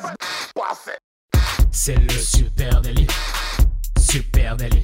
C'est le super délit. Super délit.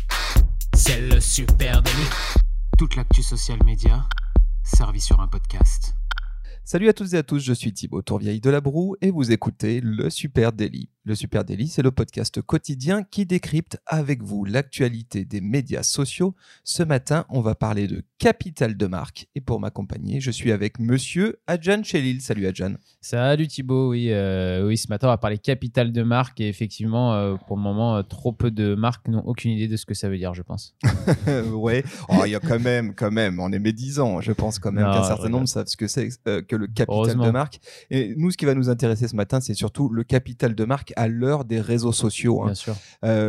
C'est le super délit. Toute l'actu social média servie sur un podcast. Salut à toutes et à tous, je suis Thibaut Tourvieille de La Broue et vous écoutez le Super Daily. Le Super Daily, c'est le podcast quotidien qui décrypte avec vous l'actualité des médias sociaux. Ce matin, on va parler de capital de marque et pour m'accompagner, je suis avec monsieur Adjan Chelil. Salut Adjan. Salut Thibaut, oui, ce matin on va parler capital de marque et effectivement, pour le moment, trop peu de marques n'ont aucune idée de ce que ça veut dire, je pense. Ouais, il y a quand même, on est médisant. Je pense quand même qu'un certain nombre savent ce que c'est que le capital de marque. Et nous, ce qui va nous intéresser ce matin, c'est surtout le capital de marque à l'heure des réseaux sociaux. Bien sûr.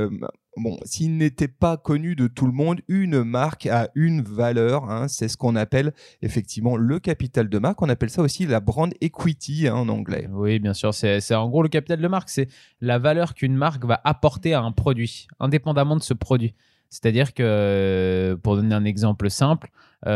Bon, s'il n'était pas connu de tout le monde, une marque a une valeur. C'est ce qu'on appelle effectivement le capital de marque. On appelle ça aussi la brand equity en anglais. Oui, bien sûr. C'est en gros le capital de marque, c'est la valeur qu'une marque va apporter à un produit, indépendamment de ce produit. C'est-à-dire que, pour donner un exemple simple,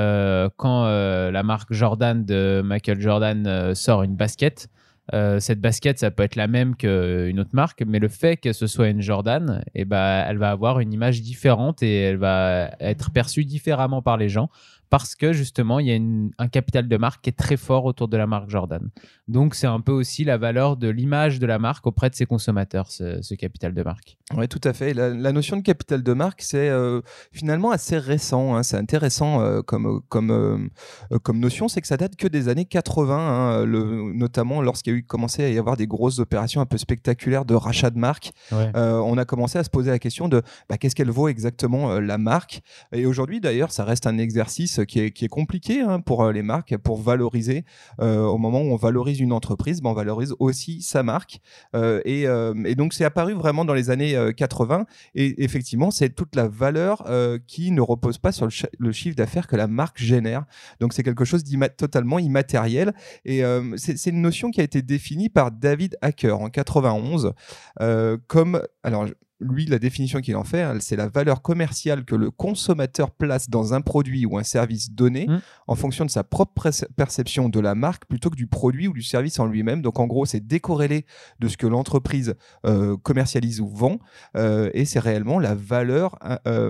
quand la marque Jordan de Michael Jordan sort une basket, cette basket, ça peut être la même qu'une autre marque, mais le fait que ce soit une Jordan, elle va avoir une image différente et elle va être perçue différemment par les gens parce que justement, il y a un capital de marque qui est très fort autour de la marque Jordan. Donc, c'est un peu aussi la valeur de l'image de la marque auprès de ses consommateurs, ce capital de marque. Oui, tout à fait. La notion de capital de marque, c'est finalement assez récent. C'est intéressant comme notion, c'est que ça date que des années 80, notamment lorsqu'il y a commencé à y avoir des grosses opérations un peu spectaculaires de rachat de marque. Ouais. On a commencé à se poser la question de qu'est-ce qu'elle vaut exactement la marque. Et aujourd'hui, d'ailleurs, ça reste un exercice qui est compliqué pour les marques, pour valoriser. Au moment où on valorise une entreprise, on valorise aussi sa marque. Et donc, c'est apparu vraiment dans les années 80. Et effectivement, c'est toute la valeur qui ne repose pas sur le chiffre d'affaires que la marque génère. Donc, c'est quelque chose totalement immatériel. Et c'est une notion qui a été définie par David Hacker en 91 comme... Alors, lui, la définition qu'il en fait, c'est la valeur commerciale que le consommateur place dans un produit ou un service donné en fonction de sa propre perception de la marque plutôt que du produit ou du service en lui-même. Donc, en gros, c'est décorrélé de ce que l'entreprise commercialise ou vend et c'est réellement la valeur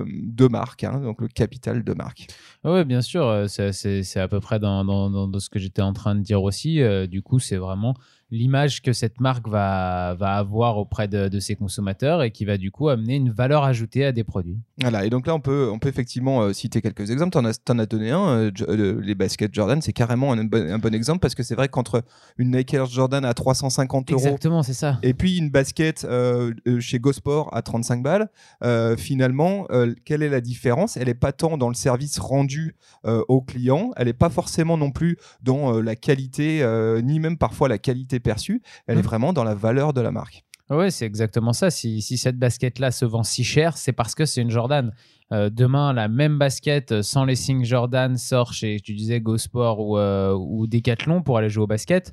de marque, donc le capital de marque. Oui, bien sûr. C'est à peu près dans ce que j'étais en train de dire aussi. Du coup, c'est vraiment l'image que cette marque va avoir auprès de ses consommateurs et qui va du coup amener une valeur ajoutée à des produits. Voilà, et donc là on peut effectivement citer quelques exemples. T'en as donné un, les baskets Jordan, c'est carrément un bon exemple parce que c'est vrai qu'entre une Nike Air Jordan à 350 €, exactement, c'est ça, et puis une basket chez Go Sport à 35 balles, finalement, quelle est la différence ? Elle n'est pas tant dans le service rendu au client, elle n'est pas forcément non plus dans la qualité, ni même parfois la qualité perçue, elle est vraiment dans la valeur de la marque. Oui, c'est exactement ça. Si cette basket-là se vend si cher, c'est parce que c'est une Jordan. Demain, la même basket sans les signes Jordan sort chez, tu disais, Go Sport ou Decathlon pour aller jouer au basket.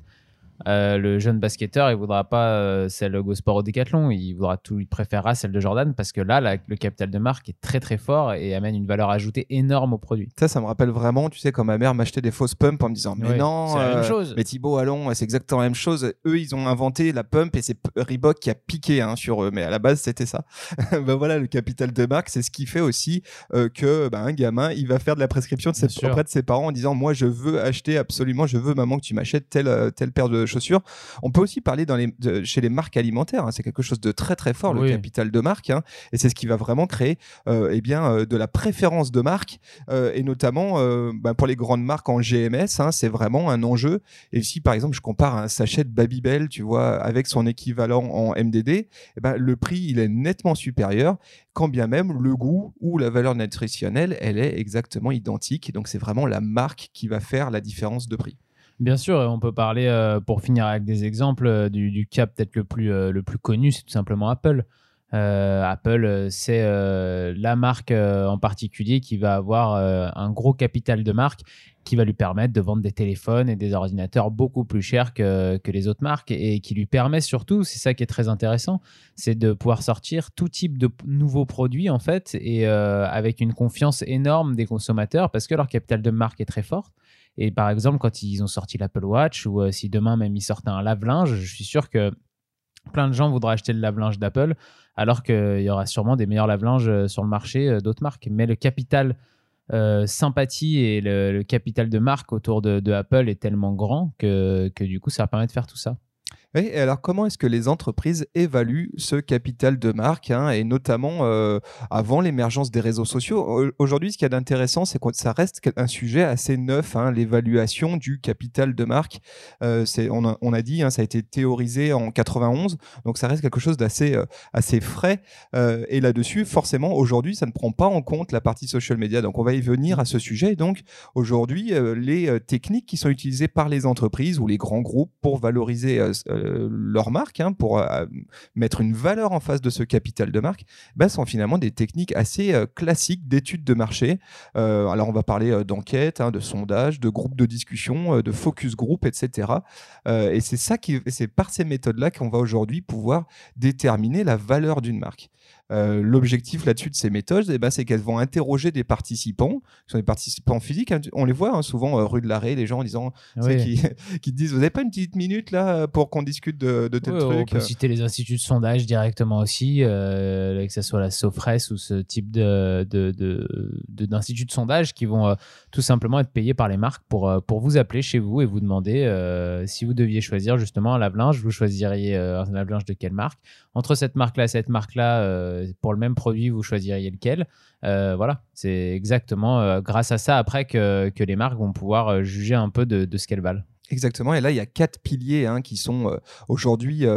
Le jeune basketteur, il voudra pas celle Go Sport au Decathlon, il préférera celle de Jordan parce que là, le capital de marque est très très fort et amène une valeur ajoutée énorme au produit. Ça me rappelle vraiment, tu sais, quand ma mère m'achetait des fausses pumps en me disant mais non, c'est la même chose. Mais Thibaut, allons, c'est exactement la même chose. Eux, ils ont inventé la pump et c'est Reebok qui a piqué sur eux, mais à la base, c'était ça. Voilà, le capital de marque, c'est ce qui fait aussi que un gamin, il va faire de la prescription auprès de ses parents en disant moi, je veux acheter absolument, je veux maman que tu m'achètes telle paire de chaussures. On peut aussi parler chez les marques alimentaires, c'est quelque chose de très très fort, le capital de marque, et c'est ce qui va vraiment créer de la préférence de marque, et notamment pour les grandes marques en GMS, c'est vraiment un enjeu. Et si par exemple je compare un sachet de Babybel, tu vois, avec son équivalent en MDD, le prix il est nettement supérieur, quand bien même le goût ou la valeur nutritionnelle elle est exactement identique. Donc c'est vraiment la marque qui va faire la différence de prix. Bien sûr, on peut parler, pour finir avec des exemples, du cas peut-être le plus connu, c'est tout simplement Apple. Apple, c'est la marque en particulier qui va avoir un gros capital de marque qui va lui permettre de vendre des téléphones et des ordinateurs beaucoup plus chers que les autres marques et qui lui permet surtout, c'est ça qui est très intéressant, c'est de pouvoir sortir tout type de nouveaux produits en fait et avec une confiance énorme des consommateurs parce que leur capital de marque est très fort. Et par exemple, quand ils ont sorti l'Apple Watch ou si demain même ils sortent un lave-linge, je suis sûr que plein de gens voudront acheter le lave-linge d'Apple, alors qu'il y aura sûrement des meilleurs lave-linges sur le marché d'autres marques. Mais le capital sympathie et le capital de marque autour de Apple est tellement grand que du coup, ça permet de faire tout ça. Oui, et alors comment est-ce que les entreprises évaluent ce capital de marque, hein, et notamment avant l'émergence des réseaux sociaux? Aujourd'hui, ce qu'il y a d'intéressant, c'est que ça reste un sujet assez neuf, hein, l'évaluation du capital de marque. On a dit, hein, ça a été théorisé en 91, donc ça reste quelque chose d'assez assez frais. Et là-dessus, forcément, aujourd'hui, ça ne prend pas en compte la partie social media. Donc on va y venir à ce sujet. Et donc aujourd'hui, les techniques qui sont utilisées par les entreprises ou les grands groupes pour valoriser leur marque, hein, pour mettre une valeur en face de ce capital de marque, sont finalement des techniques assez classiques d'études de marché. Alors on va parler d'enquête, hein, de sondage, de groupes de discussion, de focus group, etc. Et c'est par ces méthodes-là qu'on va aujourd'hui pouvoir déterminer la valeur d'une marque. L'objectif là-dessus de ces méthodes, c'est qu'elles vont interroger des participants, qui sont des participants physiques, hein. On les voit, hein, souvent rue de l'Arrêt, les gens en disant, qui te disent, vous n'avez pas une petite minute là pour qu'on discute de tel truc? On peut citer les instituts de sondage directement aussi, que ce soit la Sofres ou ce type d'instituts de sondage qui vont tout simplement être payés par les marques pour vous appeler chez vous et vous demander si vous deviez choisir justement un lave-linge, vous choisiriez un lave-linge de quelle marque? Entre cette marque-là et cette marque-là, pour le même produit, vous choisiriez lequel? Voilà, c'est exactement grâce à ça après que les marques vont pouvoir juger un peu de ce qu'elles valent. Exactement, et là il y a 4 piliers, hein, qui sont aujourd'hui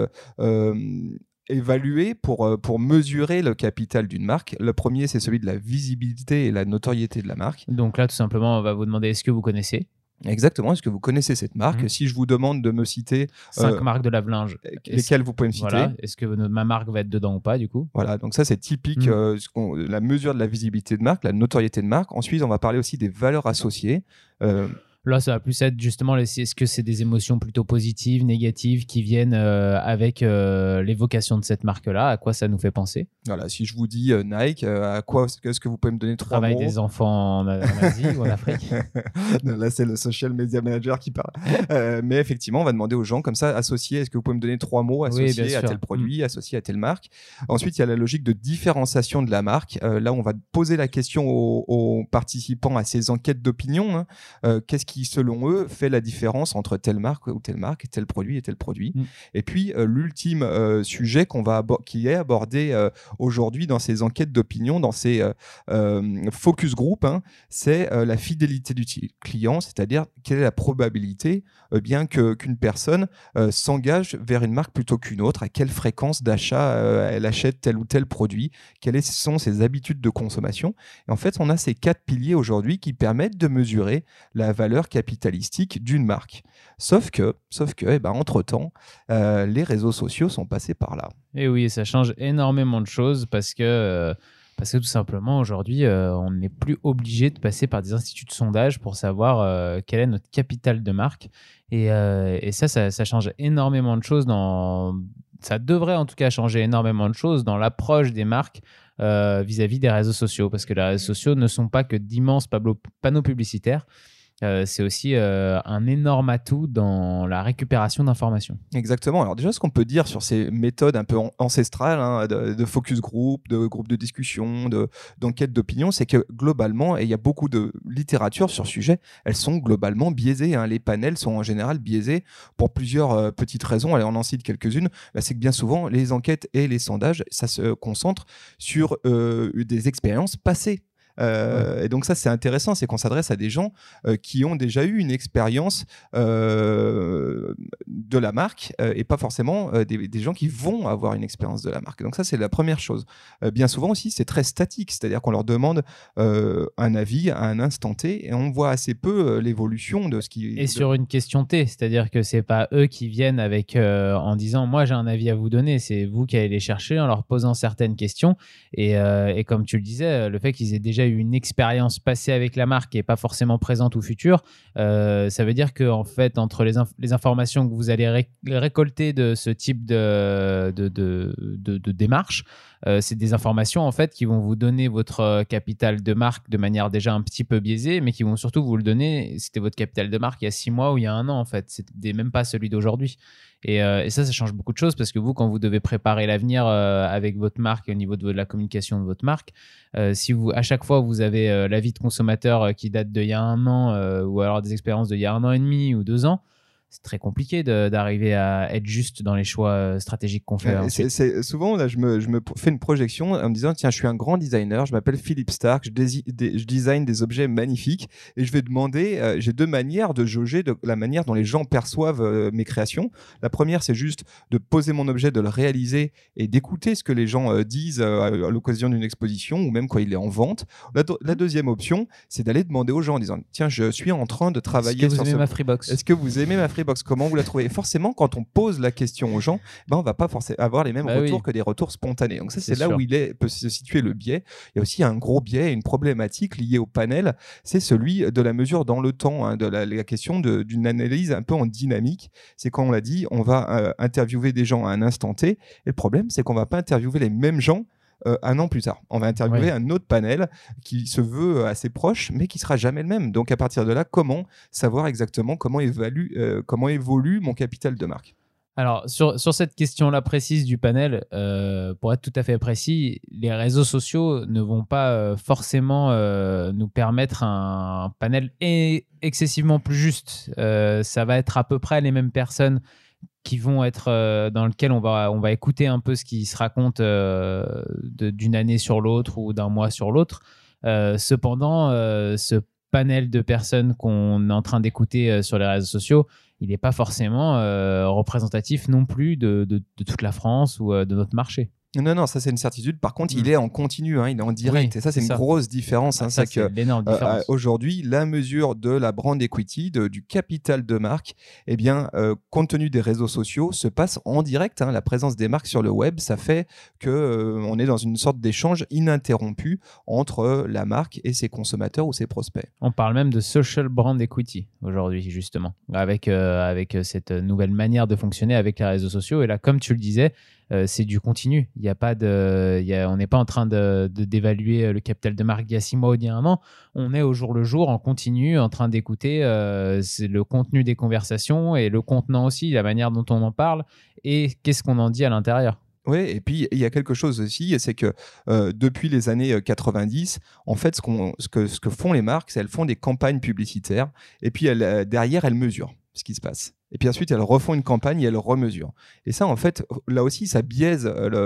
évalués pour mesurer le capital d'une marque. Le premier, c'est celui de la visibilité et la notoriété de la marque. Donc là, tout simplement, on va vous demander, est-ce que vous connaissez? Exactement, est-ce que vous connaissez cette marque? Si je vous demande de me citer 5 marques de lave-linge, lesquelles vous pouvez me citer? Voilà. Est-ce que ma marque va être dedans ou pas, du coup? Voilà, donc ça c'est typique, la mesure de la visibilité de marque, la notoriété de marque. Ensuite, on va parler aussi des valeurs associées. Là, ça va plus être justement, est-ce que c'est des émotions plutôt positives, négatives, qui viennent avec l'évocation de cette marque-là? À quoi ça nous fait penser? Voilà, si je vous dis Nike, à quoi est-ce que vous pouvez me donner 3 mots? Travail des enfants en Asie ou en Afrique? Non, là, c'est le social media manager qui parle. Mais effectivement, on va demander aux gens comme ça, associés, est-ce que vous pouvez me donner 3 mots associés à tel produit, associés à telle marque? Ensuite, il y a la logique de différenciation de la marque. Là, on va poser la question aux participants à ces enquêtes d'opinion, hein. Qu'est-ce qui, selon eux, fait la différence entre telle marque ou tel produit et tel produit? Et puis, l'ultime sujet qui est abordé aujourd'hui dans ces enquêtes d'opinion, dans ces focus group, hein, c'est la fidélité du client, c'est-à-dire quelle est la probabilité qu'une personne s'engage vers une marque plutôt qu'une autre, à quelle fréquence d'achat elle achète tel ou tel produit, quelles sont ses habitudes de consommation. Et en fait, on a ces 4 piliers aujourd'hui qui permettent de mesurer la valeur capitalistique d'une marque. Sauf que entre-temps, les réseaux sociaux sont passés par là. Et oui, ça change énormément de choses parce que tout simplement, aujourd'hui, on n'est plus obligé de passer par des instituts de sondage pour savoir quel est notre capital de marque. Et ça change énormément de choses ça devrait en tout cas changer énormément de choses dans l'approche des marques vis-à-vis des réseaux sociaux, parce que les réseaux sociaux ne sont pas que d'immenses panneaux publicitaires. C'est aussi un énorme atout dans la récupération d'informations. Exactement. Alors déjà, ce qu'on peut dire sur ces méthodes un peu ancestrales, hein, de focus group, de groupes de discussion, d'enquête d'opinion, c'est que globalement, et il y a beaucoup de littérature sur ce sujet, elles sont globalement biaisées, hein. Les panels sont en général biaisés pour plusieurs petites raisons. Allez, on en cite quelques-unes. C'est que bien souvent, les enquêtes et les sondages, ça se concentre sur des expériences passées. Et donc ça, c'est intéressant, c'est qu'on s'adresse à des gens qui ont déjà eu une expérience de la marque et pas forcément des gens qui vont avoir une expérience de la marque. Donc ça, c'est la première chose. Bien souvent aussi, c'est très statique, c'est-à-dire qu'on leur demande un avis à un instant T et on voit assez peu l'évolution de ce qui... Et sur une question T, c'est-à-dire que c'est pas eux qui viennent avec en disant « moi j'ai un avis à vous donner », c'est vous qui allez les chercher en leur posant certaines questions et comme tu le disais, le fait qu'ils aient déjà eu une expérience passée avec la marque et pas forcément présente ou future, ça veut dire que en fait, entre les informations que vous allez récolter de ce type de démarche, c'est des informations en fait qui vont vous donner votre capital de marque de manière déjà un petit peu biaisée, mais qui vont surtout vous le donner. C'était votre capital de marque il y a 6 mois ou il y a 1 an en fait, c'était même pas celui d'aujourd'hui. Et ça change beaucoup de choses parce que vous, quand vous devez préparer l'avenir avec votre marque au niveau de la communication de votre marque, si vous, à chaque fois, vous avez l'avis de consommateur qui date d'il y a 1 an ou alors des expériences d'il y a 1 an et demi ou 2 ans, c'est très compliqué d'arriver à être juste dans les choix stratégiques qu'on fait. Souvent, là, je me fais une projection en me disant, tiens, je suis un grand designer, je m'appelle Philippe Starck, je design des objets magnifiques et je vais demander, j'ai 2 manières de jauger de la manière dont les gens perçoivent mes créations. La première, c'est juste de poser mon objet, de le réaliser et d'écouter ce que les gens disent à l'occasion d'une exposition ou même quand il est en vente. La deuxième option, c'est d'aller demander aux gens en disant, tiens, je suis en train de travailler sur ce... Est-ce que vous aimez ma Freebox? Comment vous la trouvez? Et forcément, quand on pose la question aux gens, on va pas forcément avoir les mêmes retours que des retours spontanés. Donc ça, c'est là sûr. Où peut se situer le biais. Il y a aussi un gros biais, une problématique liée au panel, c'est celui de la mesure dans le temps, de la question d'une analyse un peu en dynamique. C'est quand on l'a dit, on va interviewer des gens à un instant T. Et le problème, c'est qu'on va pas interviewer les mêmes gens 1 an plus tard. On va interviewer un autre panel qui se veut assez proche, mais qui sera jamais le même. Donc à partir de là, comment savoir exactement comment évolue mon capital de marque? Alors, sur cette question-là précise du panel, pour être tout à fait précis, les réseaux sociaux ne vont pas forcément nous permettre un panel excessivement plus juste. Ça va être à peu près les mêmes personnes qui vont être dans lequel on va écouter un peu ce qui se raconte d'une année sur l'autre ou d'un mois sur l'autre. Cependant, ce panel de personnes qu'on est en train d'écouter sur les réseaux sociaux, il n'est pas forcément représentatif non plus de toute la France ou de notre marché. Non, ça c'est une certitude. Par contre, il est en continu, il est en direct. Et ça, c'est une grosse différence. Ça, c'est l'énorme différence. Aujourd'hui, la mesure de la brand equity, du capital de marque, compte tenu des réseaux sociaux, se passe en direct. La présence des marques sur le web, ça fait qu'on est dans une sorte d'échange ininterrompu entre la marque et ses consommateurs ou ses prospects. On parle même de social brand equity aujourd'hui, justement, avec cette nouvelle manière de fonctionner avec les réseaux sociaux. Et là, comme tu le disais, c'est du continu. On n'est pas en train d'évaluer le capital de marque d'il y a 6 mois ou d'il y a 1 an. On est au jour le jour, en continu, en train d'écouter le contenu des conversations et le contenant aussi, la manière dont on en parle et qu'est-ce qu'on en dit à l'intérieur. Oui, et puis il y a quelque chose aussi, c'est que depuis les années 90, en fait, ce que font les marques, c'est qu'elles font des campagnes publicitaires et puis derrière, elles mesurent ce qui se passe. Et puis ensuite, elles refont une campagne et elles remesurent. Et ça, en fait, là aussi, ça biaise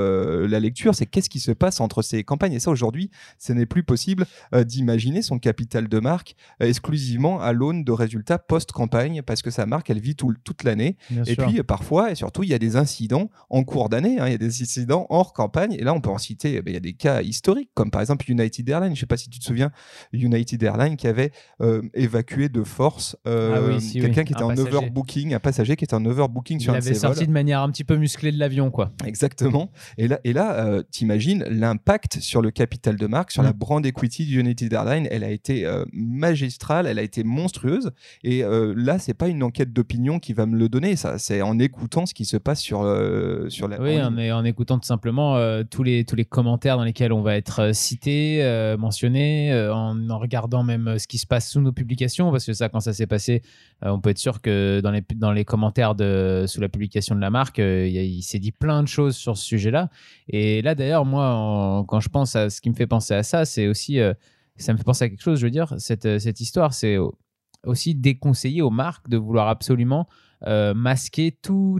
la lecture. C'est qu'est-ce qui se passe entre ces campagnes. Et ça, aujourd'hui, ce n'est plus possible d'imaginer son capital de marque exclusivement à l'aune de résultats post-campagne parce que sa marque, elle vit toute l'année. Et puis, parfois, et surtout, il y a des incidents en cours d'année. Il y a des incidents hors campagne. Et là, on peut en citer, il y a des cas historiques, comme par exemple United Airlines. Je ne sais pas si tu te souviens, United Airlines qui avait évacué de force quelqu'un qui était en overbooking, un passager qui est en overbooking sur un de ses vols. Il avait sorti de manière un petit peu musclée de l'avion, quoi. Exactement. Et là t'imagines l'impact sur le capital de marque, sur la brand equity de United Airlines. Elle a été magistrale, elle a été monstrueuse. Et là, c'est pas une enquête d'opinion qui va me le donner. Ça, c'est en écoutant ce qui se passe sur la. Oui, en écoutant tout simplement tous les commentaires dans lesquels on va être cité, mentionné, en regardant même ce qui se passe sous nos publications, parce que ça, quand ça s'est passé, on peut être sûr que dans les commentaires sous la publication de la marque, il s'est dit plein de choses sur ce sujet-là. Et là, d'ailleurs, moi, quand je pense à ce qui me fait penser à ça, c'est aussi, ça me fait penser à quelque chose, je veux dire, cette histoire, c'est aussi déconseiller aux marques de vouloir absolument masquer tous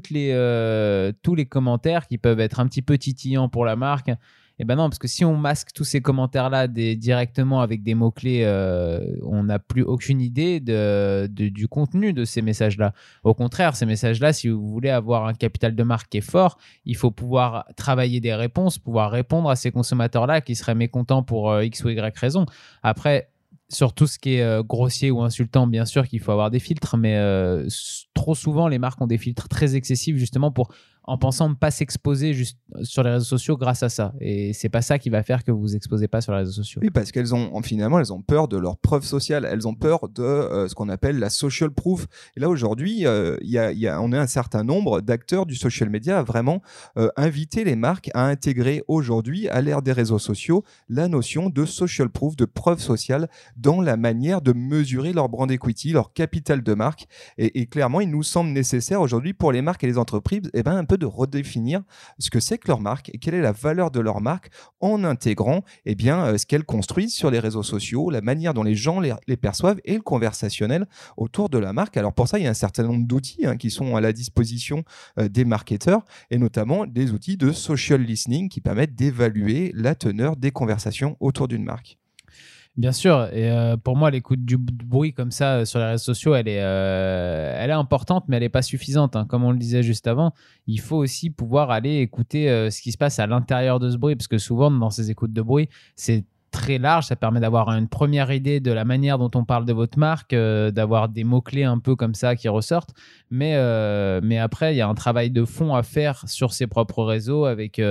les commentaires qui peuvent être un petit peu titillants pour la marque. Et ben non, parce que si on masque tous ces commentaires-là directement avec des mots-clés, on n'a plus aucune idée du contenu de ces messages-là. Au contraire, ces messages-là, si vous voulez avoir un capital de marque qui est fort, il faut pouvoir travailler des réponses, pouvoir répondre à ces consommateurs-là qui seraient mécontents pour X ou Y raison. Après, sur tout ce qui est grossier ou insultant, bien sûr qu'il faut avoir des filtres, mais trop souvent, les marques ont des filtres très excessifs justement pour en pensant ne pas s'exposer juste sur les réseaux sociaux grâce à ça. Et c'est pas ça qui va faire que vous vous exposez pas sur les réseaux sociaux. Oui, parce finalement, elles ont peur de leur preuve sociale. Elles ont peur de ce qu'on appelle la social proof. Et là, aujourd'hui, on est un certain nombre d'acteurs du social media à vraiment inviter les marques à intégrer aujourd'hui, à l'ère des réseaux sociaux, la notion de social proof, de preuve sociale dans la manière de mesurer leur brand equity, leur capital de marque. Et clairement, il nous semble nécessaire aujourd'hui pour les marques et les entreprises un peu de redéfinir ce que c'est que leur marque et quelle est la valeur de leur marque en intégrant ce qu'elles construisent sur les réseaux sociaux, la manière dont les gens les perçoivent et le conversationnel autour de la marque. Alors pour ça, il y a un certain nombre d'outils qui sont à la disposition des marketeurs et notamment des outils de social listening qui permettent d'évaluer la teneur des conversations autour d'une marque. Bien sûr, et pour moi, l'écoute du bruit comme ça sur les réseaux sociaux, elle est importante, mais elle n'est pas suffisante. Comme on le disait juste avant, il faut aussi pouvoir aller écouter ce qui se passe à l'intérieur de ce bruit, parce que souvent, dans ces écoutes de bruit, c'est très large, ça permet d'avoir une première idée de la manière dont on parle de votre marque, d'avoir des mots-clés un peu comme ça qui ressortent, mais après, il y a un travail de fond à faire sur ses propres réseaux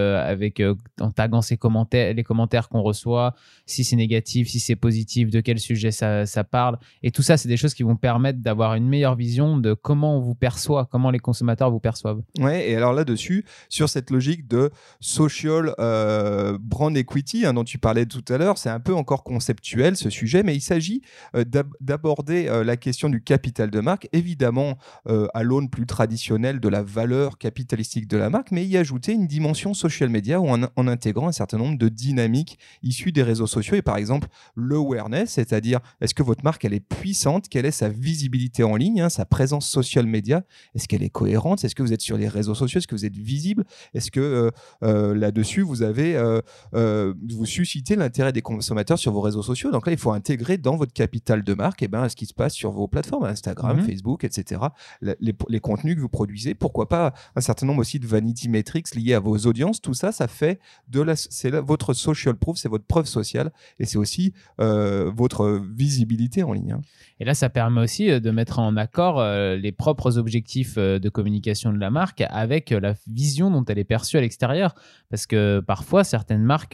en taguant les commentaires qu'on reçoit, si c'est négatif, si c'est positif, de quel sujet ça parle, et tout ça, c'est des choses qui vont permettre d'avoir une meilleure vision de comment on vous perçoit, comment les consommateurs vous perçoivent. Ouais, et alors là-dessus, sur cette logique de social brand equity dont tu parlais tout à l'heure, c'est un peu encore conceptuel ce sujet, mais il s'agit d'aborder la question du capital de marque, évidemment à l'aune plus traditionnelle de la valeur capitalistique de la marque, mais y ajouter une dimension social media en intégrant un certain nombre de dynamiques issues des réseaux sociaux et par exemple l'awareness, c'est-à-dire est-ce que votre marque elle est puissante, quelle est sa visibilité en ligne, sa présence social media, est-ce qu'elle est cohérente, est-ce que vous êtes sur les réseaux sociaux, est-ce que vous êtes visible, est-ce que là-dessus vous suscitez l'intérêt des consommateurs sur vos réseaux sociaux. Donc là, il faut intégrer dans votre capital de marque ce qui se passe sur vos plateformes, Instagram, Facebook, etc. Les contenus que vous produisez. Pourquoi pas un certain nombre aussi de vanity metrics liés à vos audiences. Tout ça, ça fait votre social proof, c'est votre preuve sociale et c'est aussi votre visibilité en ligne. Et là, ça permet aussi de mettre en accord les propres objectifs de communication de la marque avec la vision dont elle est perçue à l'extérieur. Parce que parfois, certaines marques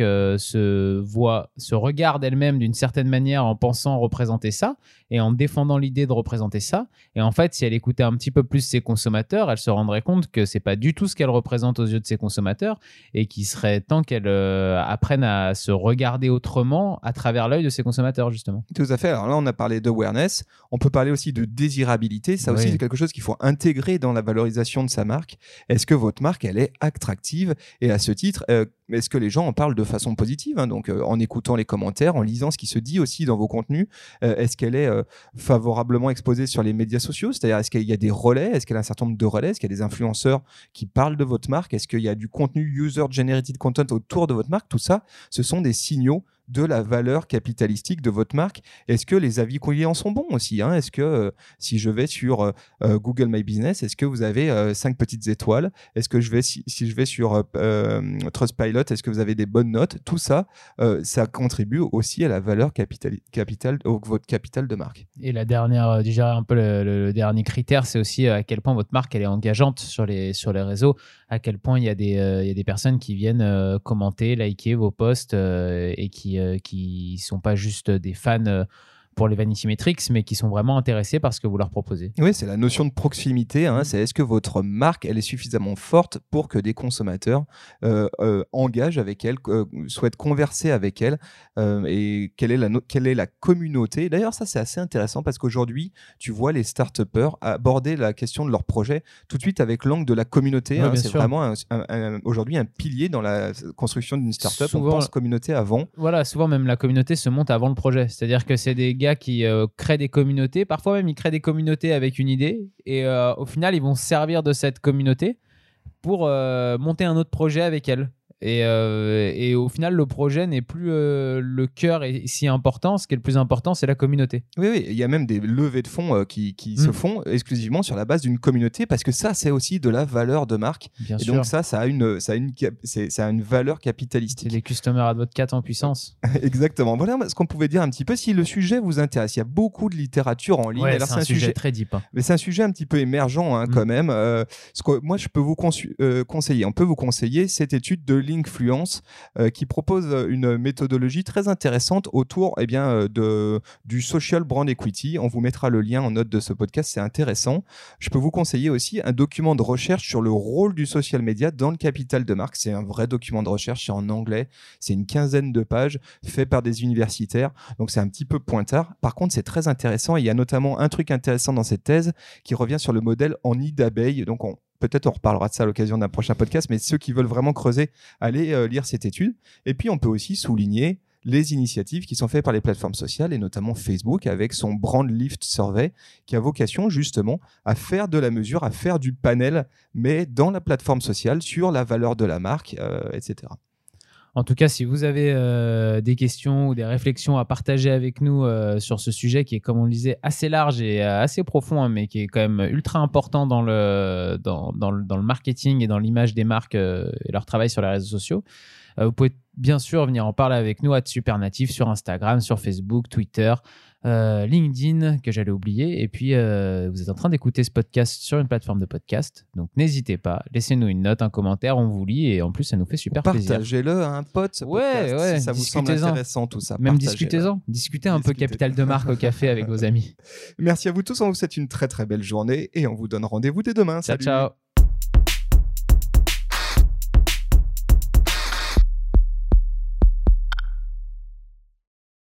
se regardent elles-mêmes d'une certaine manière en pensant représenter ça et en défendant l'idée de représenter ça. Et en fait, si elle écoutait un petit peu plus ses consommateurs, elle se rendrait compte que c'est pas du tout ce qu'elle représente aux yeux de ses consommateurs et qu'il serait temps qu'elle apprenne à se regarder autrement à travers l'œil de ses consommateurs, justement. Tout à fait. Alors là, on a parlé d'awareness. On peut parler aussi de désirabilité. Ça aussi, c'est quelque chose qu'il faut intégrer dans la valorisation de sa marque. Est-ce que votre marque, elle est attractive? Et à ce titre, est-ce que les gens en parlent de façon positive, donc en écoutant les commentaires, en lisant ce qui se dit aussi dans vos contenus, est-ce qu'elle est favorablement exposée sur les médias sociaux, c'est-à-dire est-ce qu'il y a des relais, est-ce qu'il y a un certain nombre de relais, est-ce qu'il y a des influenceurs qui parlent de votre marque, est-ce qu'il y a du contenu user-generated content autour de votre marque? Tout ça, ce sont des signaux de la valeur capitalistique de votre marque. Est-ce que les avis clients sont bons aussi, Est-ce que si je vais sur Google My Business, est-ce que vous avez 5 petites étoiles? Est-ce que si je vais sur Trustpilot, est-ce que vous avez des bonnes notes? Tout ça, ça contribue aussi à la valeur votre capital de marque. Et la dernière, déjà un peu le dernier critère, c'est aussi à quel point votre marque elle est engageante sur les réseaux, à quel point il y a des personnes qui viennent commenter, liker vos posts et qui sont pas juste des fans pour les vanity metrics, mais qui sont vraiment intéressés par ce que vous leur proposez. Oui, c'est la notion de proximité. C'est est-ce que votre marque, elle est suffisamment forte pour que des consommateurs engagent avec elle, souhaitent converser avec elle, et quelle est la communauté. D'ailleurs, ça, c'est assez intéressant parce qu'aujourd'hui, tu vois les start-upers aborder la question de leur projet tout de suite avec l'angle de la communauté. C'est sûr. Vraiment aujourd'hui un pilier dans la construction d'une start-up. Souvent, on pense communauté avant. Voilà, souvent même la communauté se monte avant le projet. C'est-à-dire que c'est des gars qui créent des communautés. Parfois même, ils créent des communautés avec une idée et au final, ils vont se servir de cette communauté pour monter un autre projet avec elle. Et au final, le projet n'est plus le cœur est si important. Ce qui est le plus important, c'est la communauté. Oui, il y a même des levées de fonds qui se font exclusivement sur la base d'une communauté, parce que ça, c'est aussi de la valeur de marque. Bien et sûr. donc ça a une valeur capitalistique. C'est les customer advocates en puissance. Exactement. Voilà ce qu'on pouvait dire un petit peu. Si le sujet vous intéresse, il y a beaucoup de littérature en ligne. Ouais, Alors, c'est un sujet très deep. Mais c'est un sujet un petit peu émergent quand même. Ce que moi, je peux vous conseiller. On peut vous conseiller cette étude de Linkfluence qui propose une méthodologie très intéressante autour du social brand equity. On vous mettra le lien en note de ce podcast. C'est intéressant. Je peux vous conseiller aussi un document de recherche sur le rôle du social media dans le capital de marque. C'est un vrai document de recherche. C'est en anglais. C'est une 15aine de pages fait par des universitaires. Donc, c'est un petit peu pointard. Par contre, c'est très intéressant. Il y a notamment un truc intéressant dans cette thèse qui revient sur le modèle en nid d'abeille. Donc, peut-être on reparlera de ça à l'occasion d'un prochain podcast, mais ceux qui veulent vraiment creuser, allez lire cette étude. Et puis, on peut aussi souligner les initiatives qui sont faites par les plateformes sociales et notamment Facebook avec son Brand Lift Survey qui a vocation justement à faire de la mesure, à faire du panel, mais dans la plateforme sociale sur la valeur de la marque, etc. En tout cas, si vous avez des questions ou des réflexions à partager avec nous sur ce sujet qui est, comme on le disait, assez large et assez profond, hein, mais qui est quand même ultra important dans le marketing et dans l'image des marques et leur travail sur les réseaux sociaux, vous pouvez bien sûr venir en parler avec nous @supernatif sur Instagram, sur Facebook, Twitter, LinkedIn, que j'allais oublier. Et puis, vous êtes en train d'écouter ce podcast sur une plateforme de podcast. Donc, n'hésitez pas, laissez-nous une note, un commentaire, on vous lit. Et en plus, ça nous fait super plaisir. Partagez-le à un pote, ce podcast, si ça vous semble intéressant, tout ça. Même discutez-en. Discutez un peu capital de marque au café avec vos amis. Merci à vous tous, on vous souhaite une très très belle journée et on vous donne rendez-vous dès demain. Ciao, Salut. ciao.